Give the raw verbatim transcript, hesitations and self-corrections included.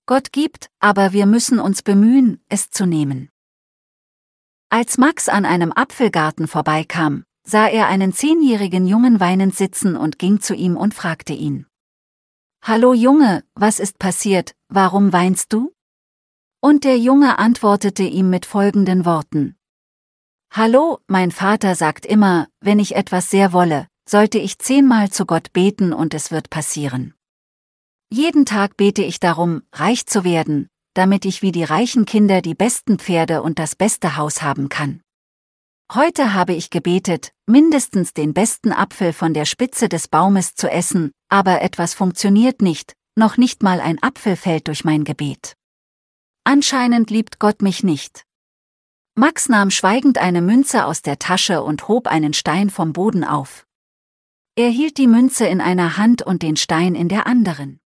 Gott gibt, aber wir müssen uns bemühen, es zu nehmen. Als Max an einem Apfelgarten vorbeikam, sah er einen zehnjährigen Jungen weinend sitzen und ging zu ihm und fragte ihn: »Hallo Junge, was ist passiert, warum weinst du?« Und der Junge antwortete ihm mit folgenden Worten: »Hallo, mein Vater sagt immer, wenn ich etwas sehr wolle, sollte ich zehnmal zu Gott beten und es wird passieren. Jeden Tag bete ich darum, reich zu werden, damit ich wie die reichen Kinder die besten Pferde und das beste Haus haben kann. Heute habe ich gebetet, mindestens den besten Apfel von der Spitze des Baumes zu essen, aber etwas funktioniert nicht, noch nicht mal ein Apfel fällt durch mein Gebet. Anscheinend liebt Gott mich nicht.« Max nahm schweigend eine Münze aus der Tasche und hob einen Stein vom Boden auf. Er hielt die Münze in einer Hand und den Stein in der anderen.